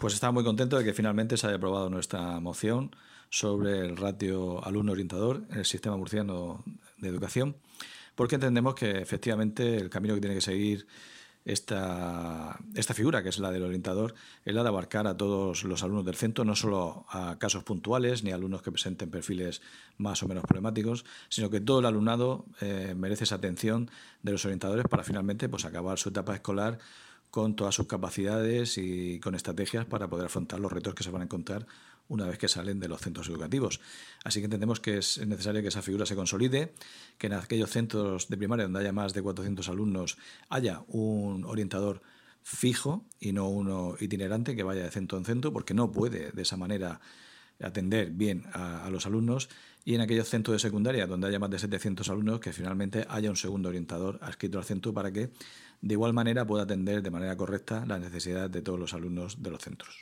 Pues estaba muy contento de que finalmente se haya aprobado nuestra moción sobre el ratio alumno-orientador en el sistema murciano de educación, porque entendemos que efectivamente el camino que tiene que seguir esta figura, que es la del orientador, es la de abarcar a todos los alumnos del centro, no solo a casos puntuales ni a alumnos que presenten perfiles más o menos problemáticos, sino que todo el alumnado merece esa atención de los orientadores para finalmente pues, acabar su etapa escolar con todas sus capacidades y con estrategias para poder afrontar los retos que se van a encontrar una vez que salen de los centros educativos. Así que entendemos que es necesario que esa figura se consolide, que en aquellos centros de primaria donde haya más de 400 alumnos haya un orientador fijo y no uno itinerante que vaya de centro en centro, porque no puede de esa manera atender bien a los alumnos, y en aquellos centros de secundaria donde haya más de 700 alumnos que finalmente haya un segundo orientador adscrito al centro para que de igual manera pueda atender de manera correcta las necesidades de todos los alumnos de los centros.